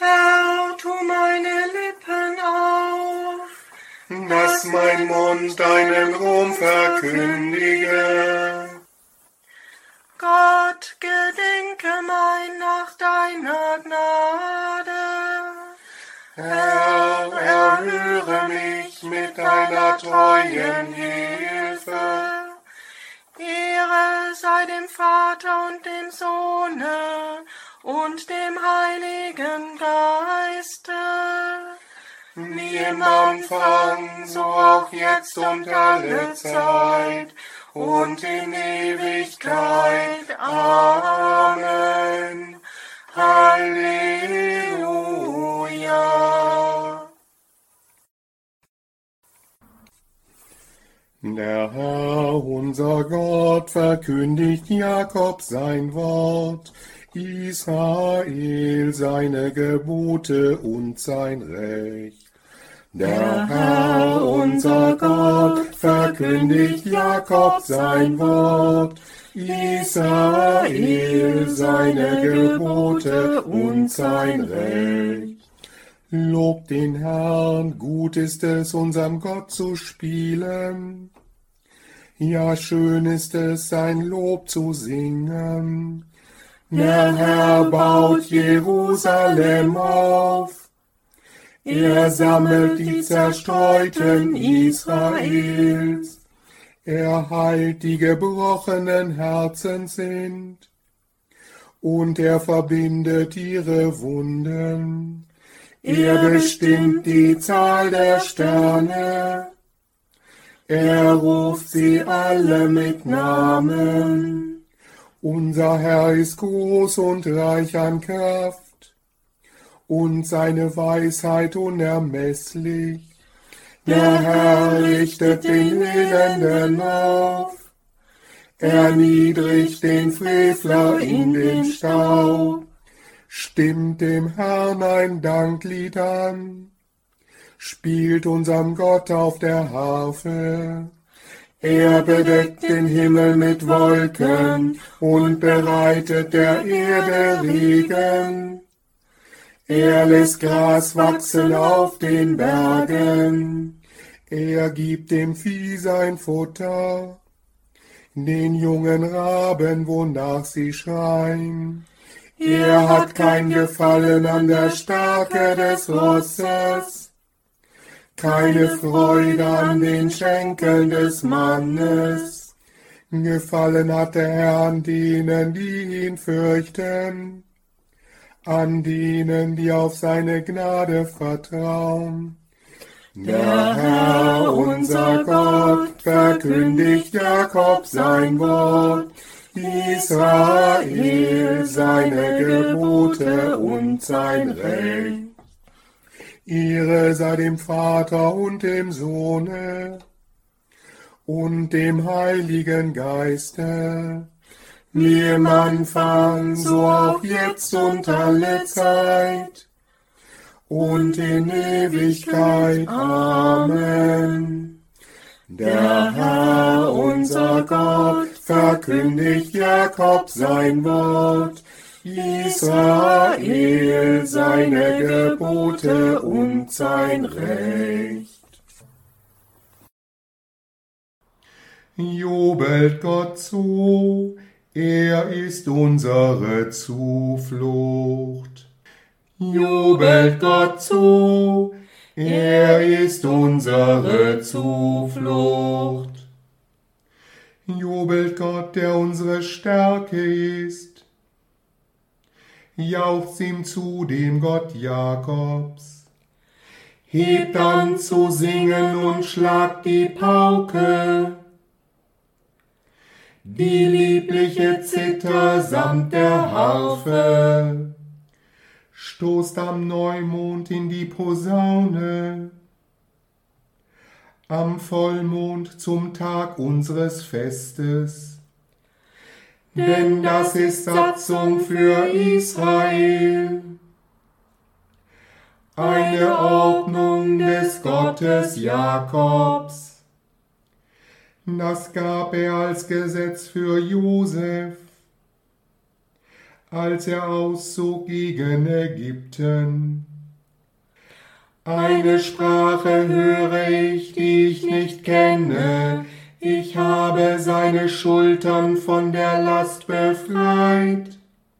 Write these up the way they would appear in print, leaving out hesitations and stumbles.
Herr, tu meine Lippen auf, dass mein Mund deinen Ruhm verkündige. Gott, gedenke mein nach deiner Gnade. Herr, erhöre mich mit deiner treuen Hilfe. Ehre sei dem Vater und dem Sohne und dem Heiligen Geiste, wie im Anfang, so auch jetzt und alle Zeit und in Ewigkeit. Amen. Halleluja. Der Herr, unser Gott, verkündigt Jakob sein Wort, Israel seine Gebote und sein Recht. Der Herr, unser Gott, verkündigt Jakob sein Wort, Israel seine Gebote und sein Recht. Lobt den Herrn, gut ist es, unserem Gott zu spielen. Ja, schön ist es, sein Lob zu singen. Der Herr baut Jerusalem auf. Er sammelt die Zerstreuten Israels. Er heilt die gebrochenen Herzen sind. Und er verbindet ihre Wunden. Er bestimmt die Zahl der Sterne. Er ruft sie alle mit Namen. Unser Herr ist groß und reich an Kraft und seine Weisheit unermesslich. Der Herr richtet den Elenden auf. Erniedrigt den Frevler in den Staub. Stimmt dem Herrn ein Danklied an, spielt unserem Gott auf der Harfe. Er bedeckt den Himmel mit Wolken und bereitet der Erde Regen. Er lässt Gras wachsen auf den Bergen. Er gibt dem Vieh sein Futter, den jungen Raben, wonach sie schreien. Er hat kein Gefallen an der Stärke des Rosses, keine Freude an den Schenkeln des Mannes. Gefallen hat der Herr an denen, die ihn fürchten, an denen, die auf seine Gnade vertrauen. Der Herr, unser Gott, verkündigt Jakob sein Wort, Israel seine Gebote und sein Recht. Ehre sei dem Vater und dem Sohne und dem Heiligen Geiste, wie im Anfang, so auch jetzt und alle Zeit und in Ewigkeit. Amen. Der Herr, unser Gott, verkündigt Jakob sein Wort, Israel seine Gebote und sein Recht. Jubelt Gott zu, er ist unsere Zuflucht. Jubelt Gott zu, er ist unsere Zuflucht. Jubelt Gott, der unsere Stärke ist. Jauchzt ihm zu, dem Gott Jakobs. Hebt an zu singen und schlagt die Pauke. Die liebliche Zither samt der Harfe. Stoßt am Neumond in die Posaune. Am Vollmond zum Tag unseres Festes. Denn das ist Satzung für Israel, eine Ordnung des Gottes Jakobs. Das gab er als Gesetz für Josef, als er auszog gegen Ägypten. Eine Sprache höre ich, die ich nicht kenne. Ich habe seine Schultern von der Last befreit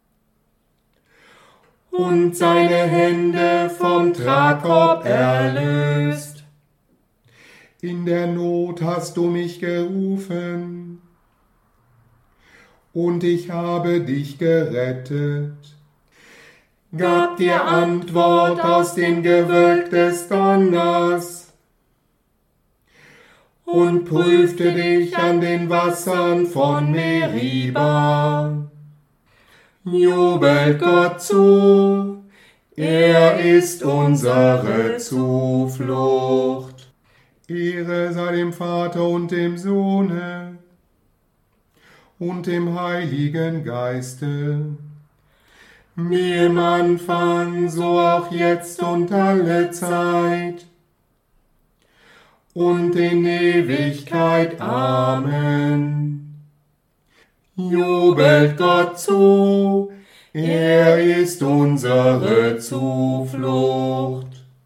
und seine Hände vom Tragkorb erlöst. In der Not hast du mich gerufen, und ich habe dich gerettet. Gab dir Antwort aus dem Gewölk des Donners und prüfte dich an den Wassern von Meriba. Jubelt Gott zu, er ist unsere Zuflucht. Ehre sei dem Vater und dem Sohne und dem Heiligen Geiste, wie im Anfang, so auch jetzt und alle Zeit und in Ewigkeit. Amen. Jubelt Gott zu, er ist unsere Zuflucht.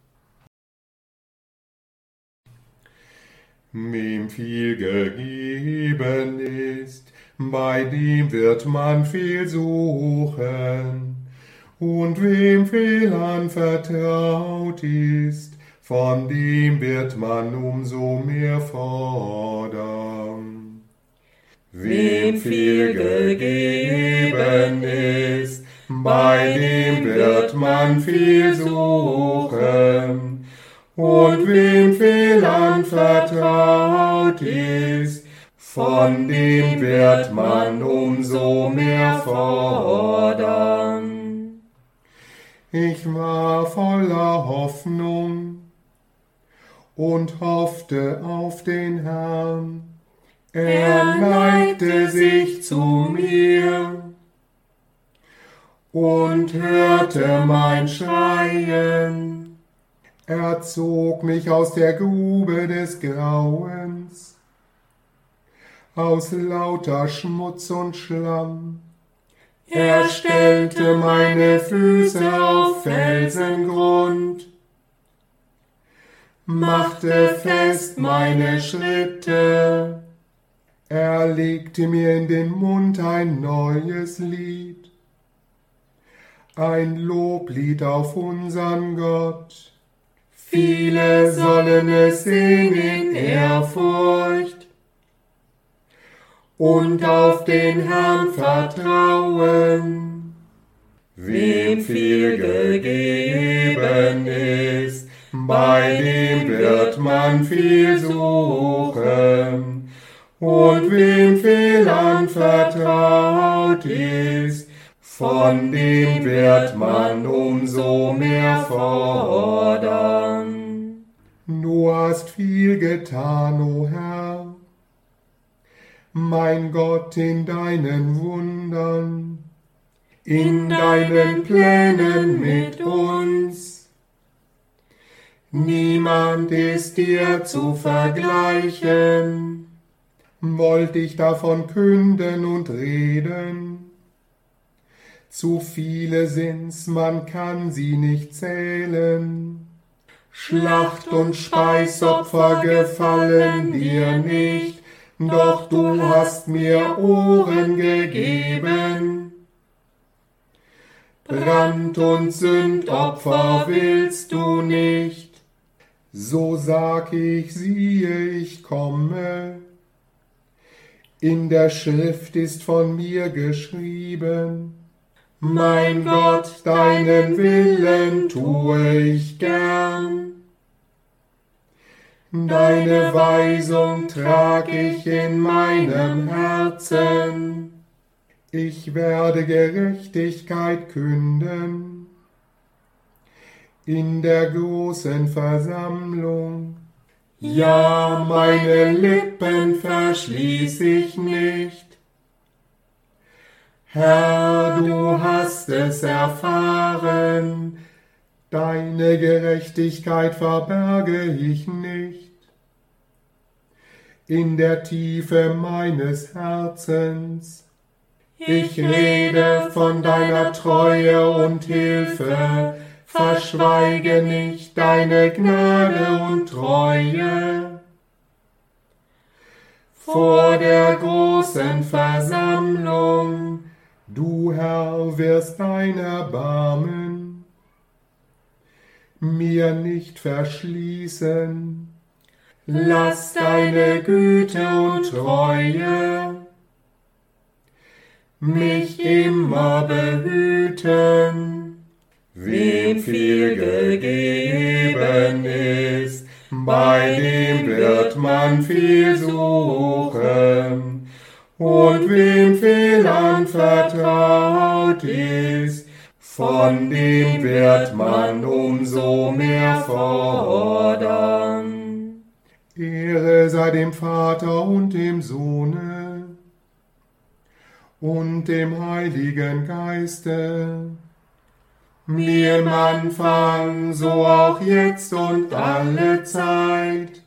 Wem viel gegeben ist, bei dem wird man viel suchen. Und wem viel anvertraut ist, von dem wird man umso mehr fordern. Wem viel gegeben ist, bei dem wird man viel suchen. Und wem viel anvertraut ist, von dem wird man umso mehr fordern. Ich war voller Hoffnung und hoffte auf den Herrn. Er neigte sich zu mir und hörte mein Schreien. Er zog mich aus der Grube des Grauens, aus lauter Schmutz und Schlamm. Er stellte meine Füße auf Felsengrund, machte fest meine Schritte. Er legte mir in den Mund ein neues Lied, ein Loblied auf unseren Gott. Viele sollen es sehen in Ehrfurcht und auf den Herrn vertrauen. Wem viel gegeben ist, bei dem wird man viel suchen. Und wem viel anvertraut ist, von dem wird man umso mehr fordern. Du hast viel getan, o Herr, mein Gott, in deinen Wundern, in deinen Plänen mit uns. Niemand ist dir zu vergleichen. Wollt ich davon künden und reden? Zu viele sind's, man kann sie nicht zählen. Schlacht und Speisopfer gefallen dir nicht, doch du hast mir Ohren gegeben. Brand- und Sündopfer willst du nicht, so sag ich, siehe, ich komme. In der Schrift ist von mir geschrieben, mein Gott, deinen Willen tue ich gern. Deine Weisung trag ich in meinem Herzen. Ich werde Gerechtigkeit künden in der großen Versammlung. Ja, meine Lippen verschließ ich nicht. Herr, du hast es erfahren, deine Gerechtigkeit verberge ich nicht. In der Tiefe meines Herzens, Ich rede von deiner Treue und Hilfe, verschweige nicht deine Gnade und Treue. Vor der großen Versammlung, du Herr, wirst dein Erbarmen mir nicht verschließen. Lass deine Güte und Treue mich immer behüten. Wem viel gegeben ist, bei dem wird man viel suchen. Und wem viel anvertraut ist, von dem wird man umso mehr fordern. Ehre sei dem Vater und dem Sohne und dem Heiligen Geiste, wie im Anfang, so auch jetzt und alle Zeit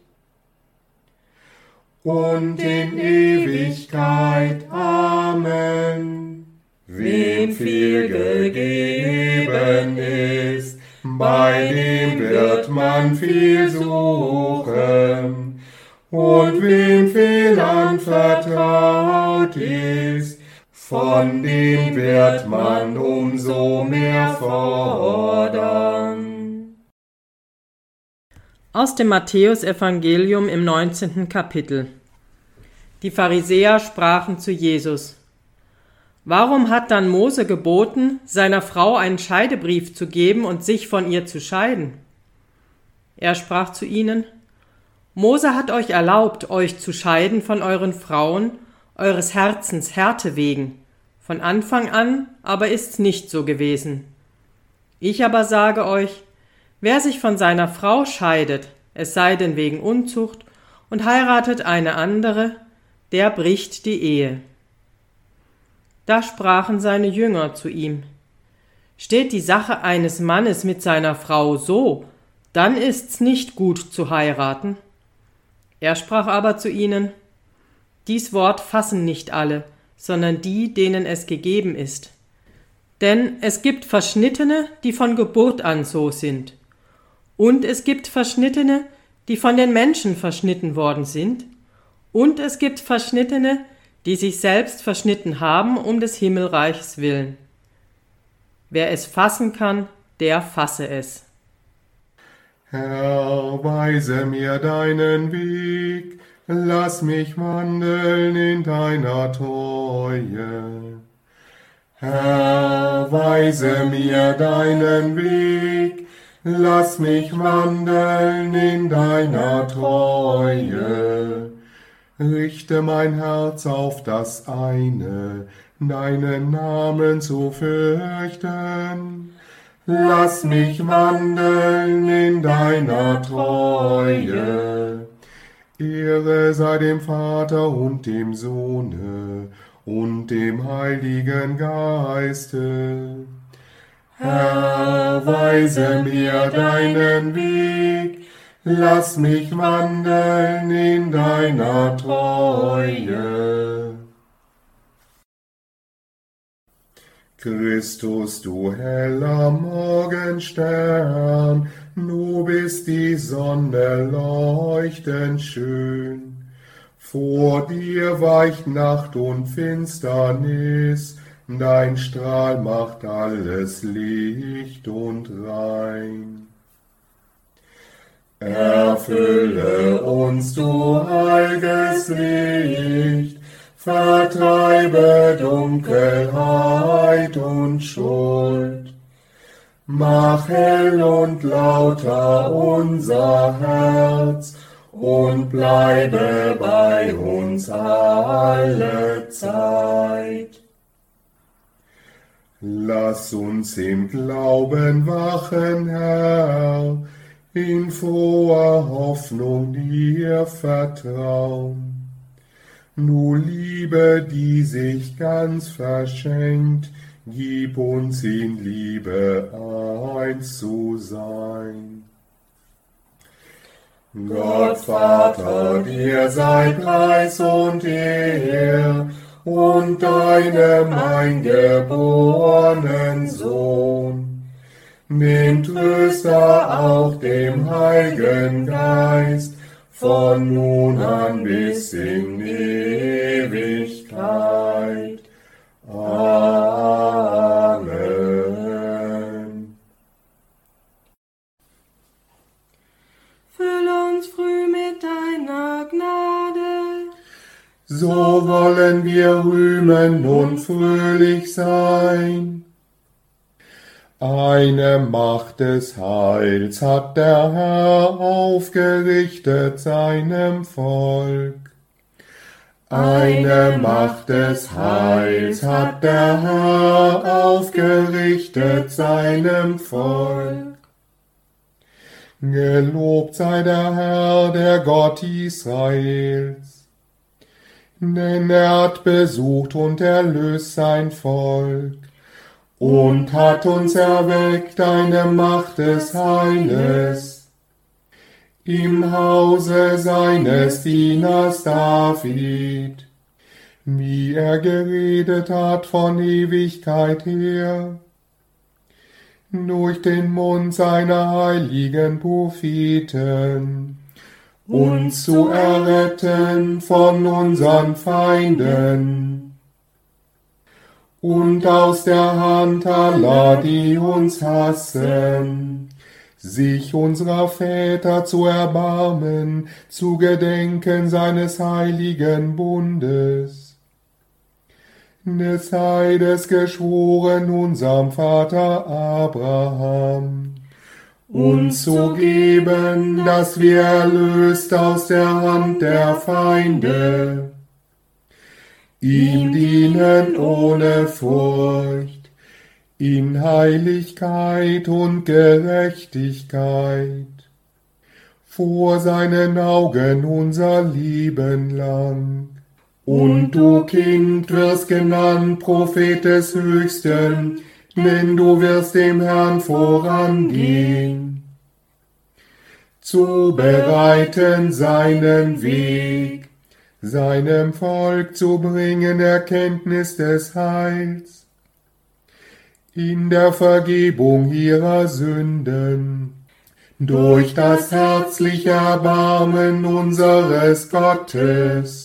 und in Ewigkeit. Amen. Wem viel gegeben ist, bei dem wird man viel suchen. Und wem viel anvertraut ist, von dem wird man umso mehr fordern. Aus dem Matthäusevangelium im 19. Kapitel. Die Pharisäer sprachen zu Jesus: Warum hat dann Mose geboten, seiner Frau einen Scheidebrief zu geben und sich von ihr zu scheiden? Er sprach zu ihnen: Mose hat euch erlaubt, euch zu scheiden von euren Frauen, eures Herzens Härte wegen. Von Anfang an aber ist's nicht so gewesen. Ich aber sage euch, wer sich von seiner Frau scheidet, es sei denn wegen Unzucht, und heiratet eine andere, der bricht die Ehe. Da sprachen seine Jünger zu ihm: Steht die Sache eines Mannes mit seiner Frau so, dann ist's nicht gut zu heiraten. Er sprach aber zu ihnen: Dies Wort fassen nicht alle, sondern die, denen es gegeben ist. Denn es gibt Verschnittene, die von Geburt an so sind. Und es gibt Verschnittene, die von den Menschen verschnitten worden sind. Und es gibt Verschnittene, die sich selbst verschnitten haben um des Himmelreichs willen. Wer es fassen kann, der fasse es. Herr, weise mir deinen Weg, lass mich wandeln in deiner Treue. Herr, weise mir deinen Weg, lass mich wandeln in deiner Treue. Richte mein Herz auf das eine, deinen Namen zu fürchten. Lass mich wandeln in deiner Treue. Ehre sei dem Vater und dem Sohne und dem Heiligen Geiste. Herr, weise mir deinen Weg, lass mich wandeln in deiner Treue. Christus, du heller Morgenstern, du bist die Sonne leuchtend schön. Vor dir weicht Nacht und Finsternis, dein Strahl macht alles licht und rein. Erfülle uns, du heiliges Licht, vertreibe Dunkelheit und Schuld. Mach hell und lauter unser Herz und bleibe bei uns alle Zeit. Lass uns im Glauben wachen, Herr, in froher Hoffnung dir vertrauen. Du Liebe, die sich ganz verschenkt, gib uns in Liebe eins zu sein. Gott Vater, dir sei Preis und Ehr und deinem eingeborenen Sohn, dem Tröster auch dem Heiligen Geist, von nun an bis in Ewigkeit. Amen. Füll uns früh mit deiner Gnade, So wollen wir rühmen und fröhlich sein. Eine Macht des Heils hat der Herr aufgerichtet seinem Volk. Eine Macht des Heils hat der Herr aufgerichtet seinem Volk. Gelobt sei der Herr, der Gott Israels, denn er hat besucht und erlöst sein Volk und hat uns erweckt eine Macht des Heiles im Hause seines Dieners David, wie er geredet hat von Ewigkeit her, durch den Mund seiner heiligen Propheten, uns zu erretten von unseren Feinden und aus der Hand aller, die uns hassen, sich unserer Väter zu erbarmen, zu gedenken seines heiligen Bundes, des Eides geschworen unserem Vater Abraham, uns zu geben, dass wir erlöst aus der Hand der Feinde, ihm dienen ohne Furcht, in Heiligkeit und Gerechtigkeit, vor seinen Augen unser Leben lang. Und du, Kind, wirst genannt Prophet des Höchsten, denn du wirst dem Herrn vorangehen, zu bereiten seinen Weg, seinem Volk zu bringen Erkenntnis des Heils, in der Vergebung ihrer Sünden, durch das herzliche Erbarmen unseres Gottes.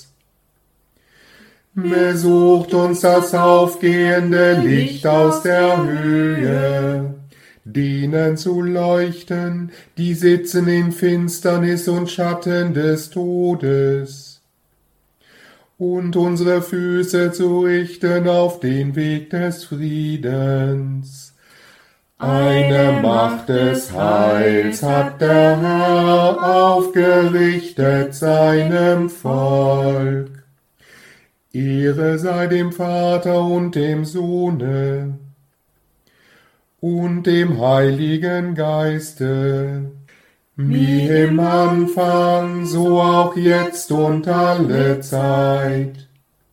Besucht uns das aufgehende Licht aus der Höhe, denen zu leuchten, die sitzen in Finsternis und Schatten des Todes, und unsere Füße zu richten auf den Weg des Friedens. Eine Macht des Heils hat der Herr aufgerichtet seinem Volk. Ehre sei dem Vater und dem Sohne und dem Heiligen Geiste, wie im Anfang, so auch jetzt und alle Zeit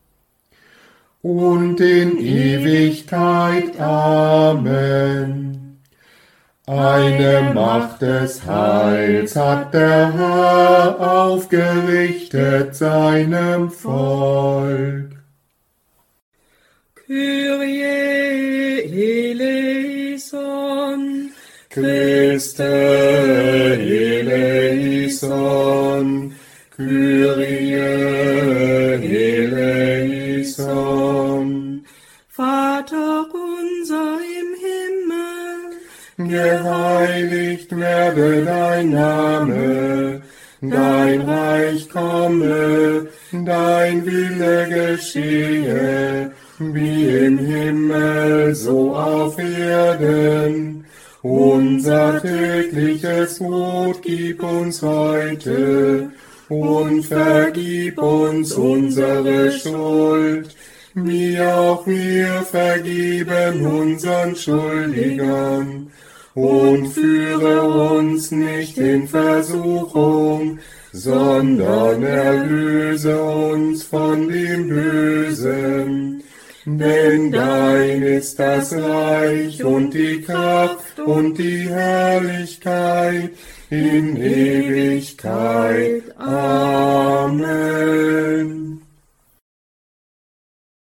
und in Ewigkeit. Amen. Eine Macht des Heils hat der Herr aufgerichtet seinem Volk. Kyrie eleison, Christe eleison, Kyrie eleison. Vater unser im Himmel, Geheiligt werde dein Name, dein Reich komme, dein Wille geschehe, wie im Himmel, so auf Erden. Unser tägliches Brot gib uns heute und vergib uns unsere Schuld, wie auch wir vergeben unseren Schuldigern. Und führe uns nicht in Versuchung, sondern erlöse uns von dem Bösen. Denn dein ist das Reich und die Kraft und die Herrlichkeit in Ewigkeit. Amen.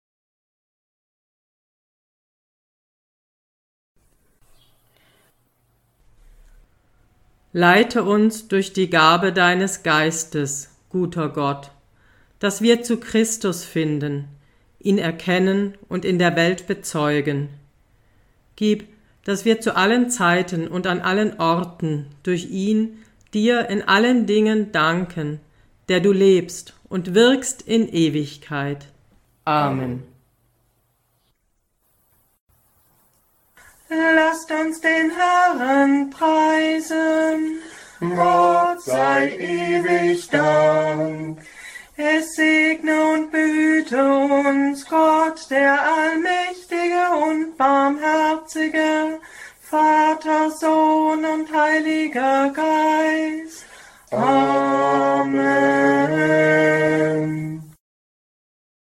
Leite uns durch die Gabe deines Geistes, guter Gott, dass wir zu Christus finden, ihn erkennen und in der Welt bezeugen. Gib, dass wir zu allen Zeiten und an allen Orten durch ihn dir in allen Dingen danken, der du lebst und wirkst in Ewigkeit. Amen. Lasst uns den Herrn preisen. Gott sei ewig Dank. Es segne und behüte uns Gott, der allmächtige und barmherzige, Vater, Sohn und Heiliger Geist. Amen.